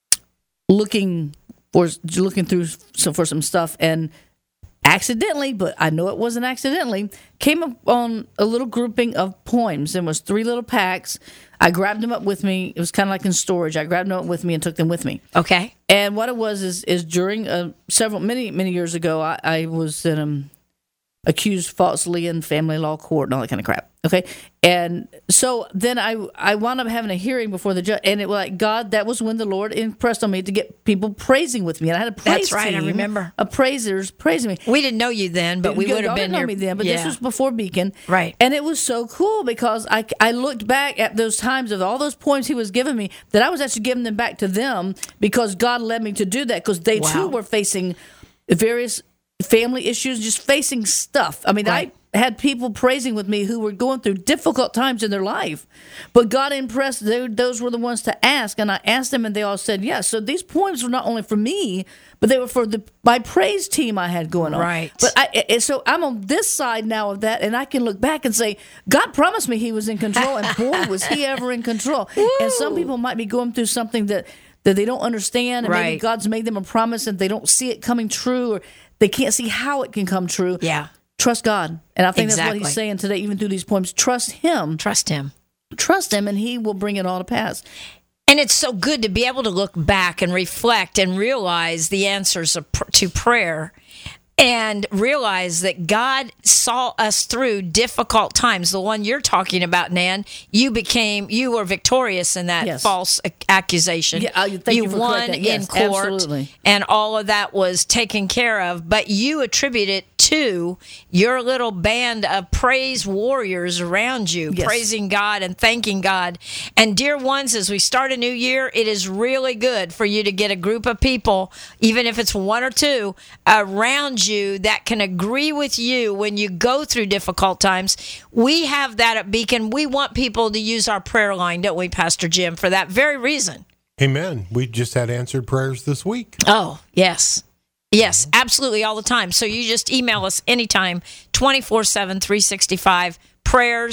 looking for looking through some, for some stuff, and accidentally, but I know it wasn't accidentally, came up on a little grouping of poems. It was three little packs. I grabbed them up with me. It was kind of like in storage. I grabbed them up with me and took them with me. Okay. And what it was is is during uh, several many many years ago, I, I was in um, accused falsely in family law court and all that kind of crap. Okay. And so then I I wound up having a hearing before the judge, and it was like, God, that was when the Lord impressed on me to get people praising with me. And I had a praise That's right, I team remember. of praisers praising me. We didn't know you then, but we Y'all would have didn't been know here. me then, but yeah. this was before Beacon. Right. And it was so cool because I, I looked back at those times of all those poems he was giving me, that I was actually giving them back to them because God led me to do that, because they Wow. too were facing various family issues, just facing stuff. I mean, Right. I had people praising with me who were going through difficult times in their life, but God impressed. They, those were the ones to ask, and I asked them, and they all said yes. So these poems were not only for me, but they were for the my praise team I had going on. Right. But I, and so I'm on this side now of that, and I can look back and say, God promised me He was in control, and boy, was He ever in control. And some people might be going through something that that they don't understand, and maybe Right. God's made them a promise, and they don't see it coming true, or they can't see how it can come true. Yeah. Trust God. And I think that's what Exactly. he's saying today, even through these poems. Trust him. Trust him. Trust him, and he will bring it all to pass. And it's so good to be able to look back and reflect and realize the answers of, pr- to prayer, and realize that God saw us through difficult times. The one you're talking about, Nan, you became, you were victorious in that Yes. false ac- accusation. Yeah, uh, thank you for won correcting that. in Yes, court, absolutely. and all of that was taken care of. But you attribute it to your little band of praise warriors around you, Yes. praising God and thanking God. And dear ones, as we start a new year, it is really good for you to get a group of people, even if it's one or two, around you that can agree with you when you go through difficult times. We have that at Beacon. We want people to use our prayer line, don't we, Pastor Jim, for that very reason. Amen. We just had answered prayers this week. Oh, yes. Yes, absolutely, all the time. So you just email us anytime, twenty-four seven, three sixty-five, prayers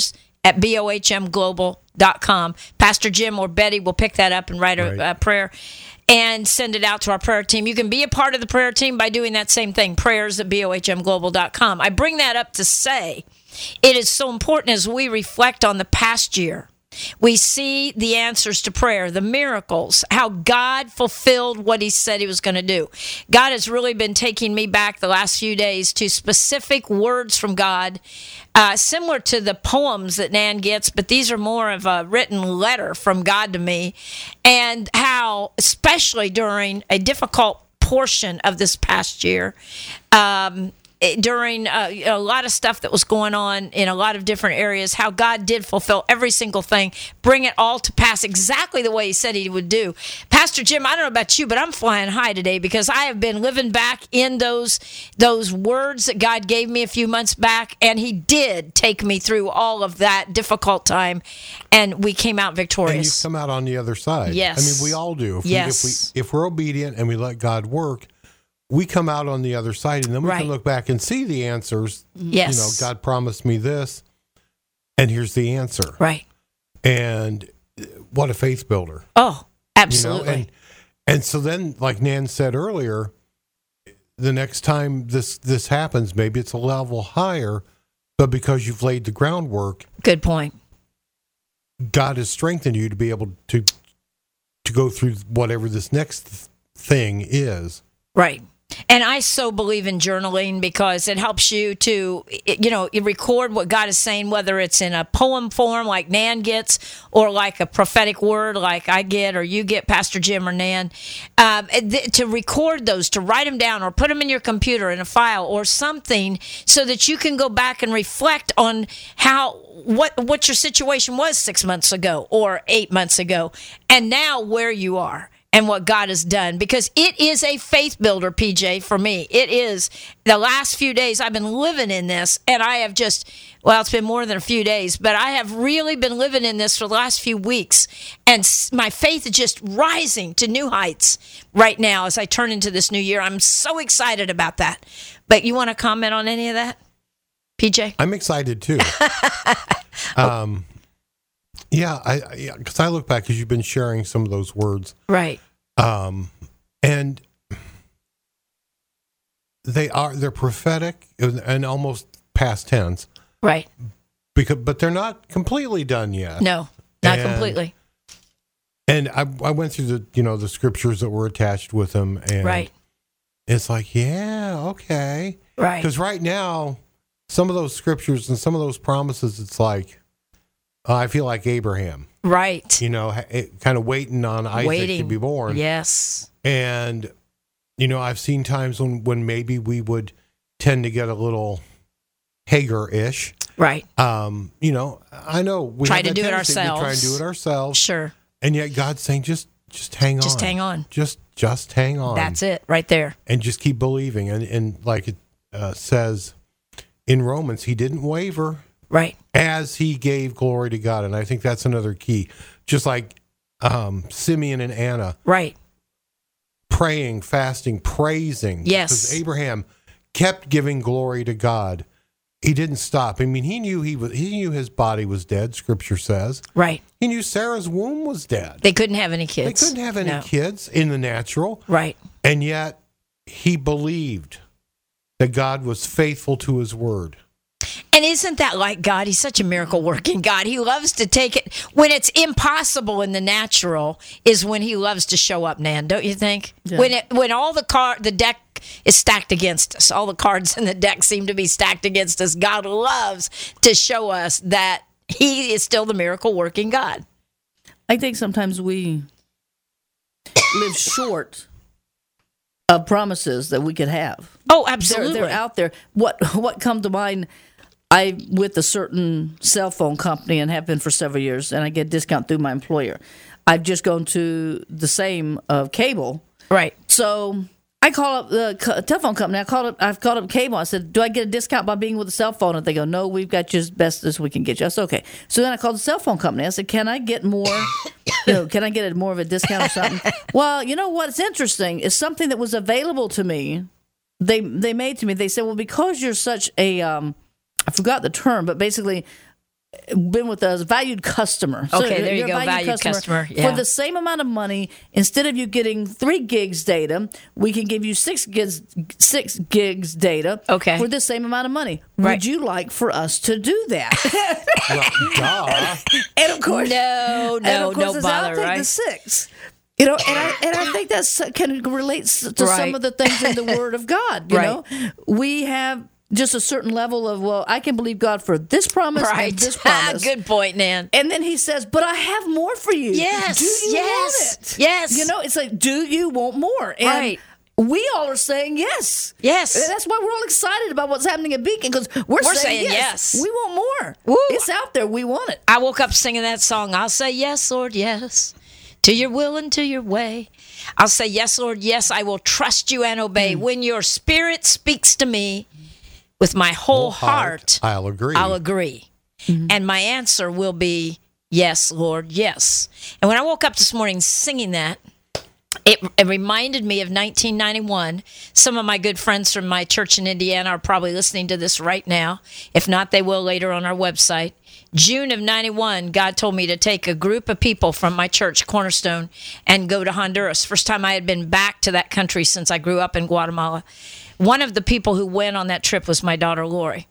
at B O H M global dot com. Pastor Jim or Betty will pick that up and write a, Right. a prayer and send it out to our prayer team. You can be a part of the prayer team by doing that same thing, prayers at B O H M global dot com. I bring that up to say it is so important as we reflect on the past year. We see the answers to prayer, the miracles, how God fulfilled what he said he was going to do. God has really been taking me back the last few days to specific words from God, uh, similar to the poems that Nan gets, but these are more of a written letter from God to me, and how, especially during a difficult portion of this past year, um, during uh, a lot of stuff that was going on in a lot of different areas, how God did fulfill every single thing, bring it all to pass exactly the way he said he would do. Pastor Jim, I don't know about you, but I'm flying high today because I have been living back in those those words that God gave me a few months back, and he did take me through all of that difficult time, and we came out And you victorious. come out on the other side. Yes. I mean, we all do. If Yes. We, if, we, if we're obedient and we let God work, we come out on the other side, and then we Right. can look back and see the answers. Yes. You know, God promised me this, and here's the answer. Right. And what a faith builder. Oh, You absolutely. know, and and so then, like Nan said earlier, the next time this this happens, maybe it's a level higher, but because you've laid the groundwork, Good point. God has strengthened you to be able to to go through whatever this next thing is. Right. And I so believe in journaling because it helps you to, you know, record what God is saying, whether it's in a poem form like Nan gets, or like a prophetic word like I get, or you get, Pastor Jim or Nan. Um, th- to record those, to write them down, or put them in your computer in a file or something, so that you can go back and reflect on how what what your situation was six months ago or eight months ago, and now where you are. And what God has done, because it is a faith builder, P J, for me. It is. The last few days I've been living in this, and I have just, well, it's been more than a few days, but I have really been living in this for the last few weeks, and s- my faith is just rising to new heights right now as I turn into this new year. I'm so excited about that. But you want to comment on any of that, P J? I'm excited too. um, yeah, I because I, I look back because you've been sharing some of those words. Right. Um, and they are they're prophetic and almost past tense, Right. because but they're not completely done yet. No, not And- completely. And I I went through the you know the scriptures that were attached with them, and Right. it's like, yeah, okay, Right. because right now some of those scriptures and some of those promises, it's like uh, I feel like Abraham, Right. you know, ha- kind of waiting on Isaac to Waiting. be born. Yes. And, you know, I've seen times when, when maybe we would tend to get a little Hagar-ish. Right. Um, you know, I know we Try have to that do it tendency. We try and ourselves. do it ourselves. Sure. And yet God's saying, just just hang on. Just hang on. Just just hang on. That's it right there. And just keep believing. And, and like it uh, says in Romans, he didn't waver Right. as he gave glory to God. And I think that's another key. Just like um, Simeon and Anna, Right. praying, fasting, praising. Yes. Because Abraham kept giving glory to God. He didn't stop. I mean, he knew he was. He knew his body was dead. Scripture says Right. he knew Sarah's womb was dead. They couldn't have any They kids. couldn't have any No. kids in the natural, Right. and yet he believed that God was faithful to His word. And isn't that like God? He's such a miracle working God. He loves to take it when it's impossible in the natural is when he loves to show up, Nan, don't you think? Yeah. When it when all the card the deck is stacked against us, all the cards in the deck seem to be stacked against us. God loves to show us that he is still the miracle working God. I think sometimes we live short of promises that we could have. Oh, They're, absolutely. they're out there. What what come to mind? I with a certain cell phone company and have been for several years, and I get a discount through my employer. I've just gone to the same uh, cable, Right. so I call up the co- telephone company. I called up. I've called up cable. I said, "Do I get a discount by being with a cell phone?" And they go, "No, we've got you as best as we can get you." I said, "Okay." So then I called the cell phone company. I said, "Can I get more? You know, can I get a, more of a discount or something?" Well, you know what's interesting is something that was available to me. They they made to me. They said, "Well, because you're such a um, I forgot the term, but basically." been with us, valued customer. So Okay, there you you're a go, valued customer, yeah. For the same amount of money, instead of you getting three gigs data, we can give you six gigs, six gigs data. Okay. For the same amount of money. Right. Would you like for us to do that? Well, duh. and of course, No, and no, of course, no it's, bother, I'll take right? the six. You know, and I and I think that's can relate to Right. some of the things in the Word of God. You Right. know, we have just a certain level of, well, I can believe God for this promise Right. and this promise. Good point, Nan. And then he says, but I have more for you. Yes, Do you yes, want it? yes. You know, it's like, do you want more? And Right. we all are saying yes. Yes. And that's why we're all excited about what's happening at Beacon, because we're, We're saying, saying yes. yes. We want more. Woo. It's out there. We want it. I woke up singing that song. I'll say yes, Lord, yes, to your will and to your way. I'll say yes, Lord, yes, I will trust you and obey. When your spirit speaks to me with my whole heart, I'll agree. I'll agree. And my answer will be yes, Lord, yes. And when I woke up this morning singing that, it, it reminded me of nineteen ninety-one. Some of my good friends from my church in Indiana are probably listening to this right now. If not, they will later on our website. June of ninety-one, God told me to take a group of people from my church, Cornerstone, and go to Honduras. First time I had been back to that country since I grew up in Guatemala. One of the people who went on that trip was my daughter, Lori.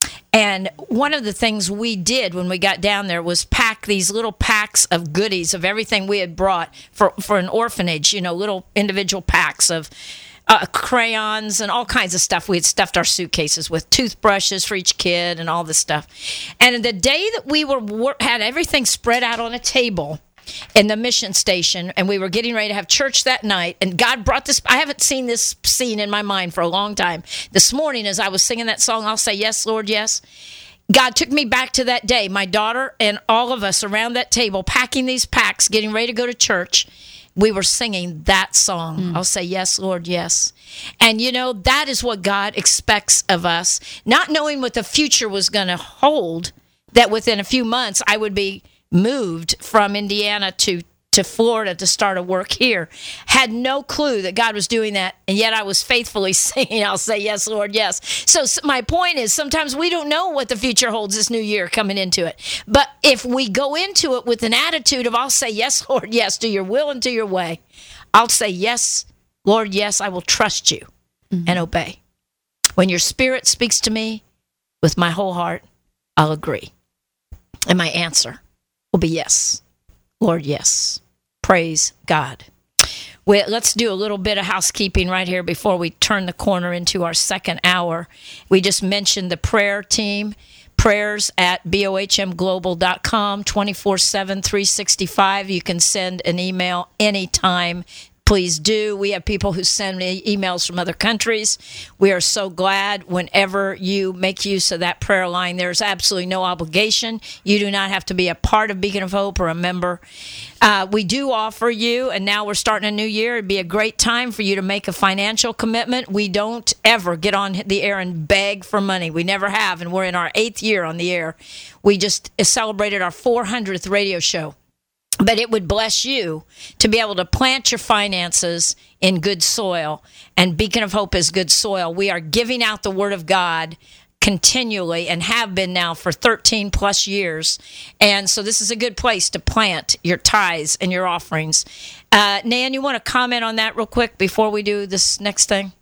And one of the things we did when we got down there was pack these little packs of goodies of everything we had brought for, for an orphanage, you know, little individual packs of uh, crayons and all kinds of stuff. We had stuffed our suitcases with toothbrushes for each kid and all this stuff. And the day that we were had everything spread out on a table in the mission station, and we were getting ready to have church that night, and God brought this. I haven't seen this scene in my mind for a long time. This morning, as I was singing that song, I'll say yes, Lord, yes, God took me back to that day. My daughter and all of us around that table packing these packs, getting ready to go to church. We were singing that song. Mm. I'll say yes, Lord, yes. And you know, that is what God expects of us, not knowing what the future was going to hold, that within a few months I would be moved from Indiana to, to Florida to start a work here. Had no clue that God was doing that, and yet I was faithfully singing, I'll say yes, Lord, yes. So, so my point is, sometimes we don't know what the future holds this new year coming into it. But if we go into it with an attitude of, I'll say yes, Lord, yes, to your will and to your way, I'll say yes, Lord, yes, I will trust you mm-hmm. and obey. When your spirit speaks to me with my whole heart, I'll agree. And my answer will be yes, Lord, yes. Praise God. Well, let's do a little bit of housekeeping right here before we turn the corner into our second hour. We just mentioned the prayer team. Prayers at B O H M global dot com, twenty-four seven, three sixty-five. You can send an email anytime. Please do. We have people who send me emails from other countries. We are so glad whenever you make use of that prayer line. There's absolutely no obligation. You do not have to be a part of Beacon of Hope or a member. Uh, we do offer you, and now we're starting a new year. It'd be a great time for you to make a financial commitment. We don't ever get on the air and beg for money. We never have, and we're in our eighth year on the air. We just celebrated our four hundredth radio show. But it would bless you to be able to plant your finances in good soil. And Beacon of Hope is good soil. We are giving out the Word of God continually and have been now for thirteen plus years. And so this is a good place to plant your tithes and your offerings. Uh, Nan, you want to comment on that real quick before we do this next thing?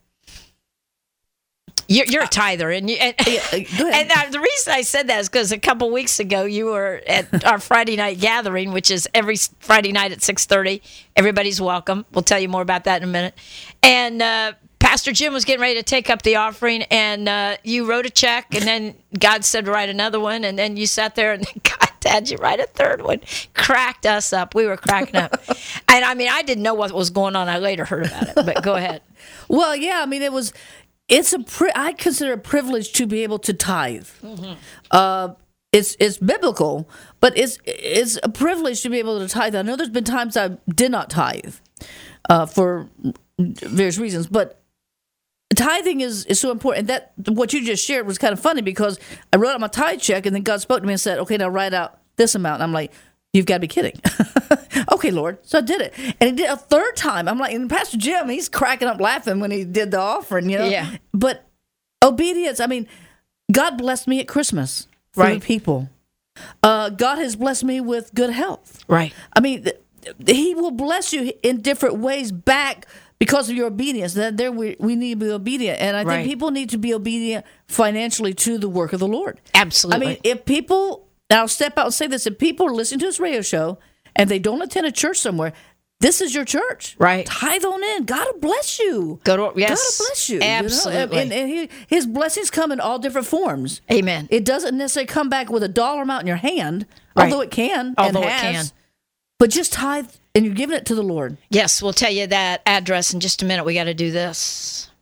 You're, you're a tither, and, you, and, and uh, the reason I said that is because a couple weeks ago you were at our Friday night gathering, which is every Friday night at six thirty. Everybody's welcome. We'll tell you more about that in a minute. And uh, Pastor Jim was getting ready to take up the offering, and uh, you wrote a check, and then God said write another one, and then you sat there, and God had you write a third one. Cracked us up. We were cracking up. And I mean, I didn't know what was going on. I later heard about it, but go ahead. Well, yeah, I mean, it was... It's a pri- I consider a privilege to be able to tithe. Mm-hmm. Uh, it's it's biblical, but it's it's a privilege to be able to tithe. I know there's been times I did not tithe uh, for various reasons, but tithing is, is so important. That what you just shared was kind of funny because I wrote out my tithe check, and then God spoke to me and said, "Okay, now write out this amount." And I'm like, "You've got to be kidding." Okay, Lord. So I did it. And he did a third time. I'm like, and Pastor Jim, he's cracking up laughing when he did the offering, you know? Yeah. But obedience, I mean, God blessed me at Christmas for Right. the people. Uh, God has blessed me with good health. Right. I mean, th- He will bless you in different ways back because of your obedience. That there we, we need to be obedient, and I Right. think people need to be obedient financially to the work of the Lord. Absolutely. I mean, if people, and I'll step out and say this: if people are listening to this radio show and they don't attend a church somewhere, this is your church. Right. Tithe on in. God will bless you. Go to- yes. God will bless you. you know? Absolutely. And, and he, His blessings come in all different forms. Amen. It doesn't necessarily come back with a dollar amount in your hand, Right. although it can. Although and it has. can. But just tithe, and you're giving it to the Lord. Yes, we'll tell you that address in just a minute. We got to do this.